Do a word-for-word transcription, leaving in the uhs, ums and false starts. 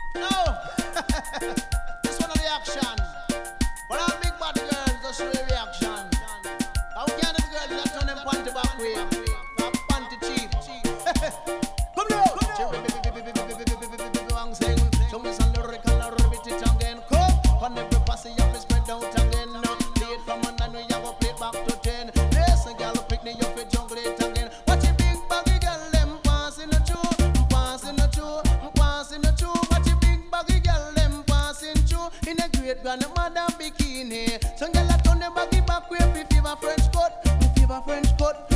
No, this one of the action. But all big bad girls just show a reaction. How can the girls that turn them panty back way? That panty cheap. Come here, come here. Wang sing, show me some lyrical or repeat it again. Come, on every passy you fi spread out again. No, play it from a nine, we have a play it back to ten. Listen, girl, pick me up, fi jungle it again. Watch it big baggy girl, them passing the two, passing the two, passing the two. Watch it big baggy girl, them passing through in a great grandmother bikini. Some girl a turn them baggy back way, fi favor French cut, fi favor French cut.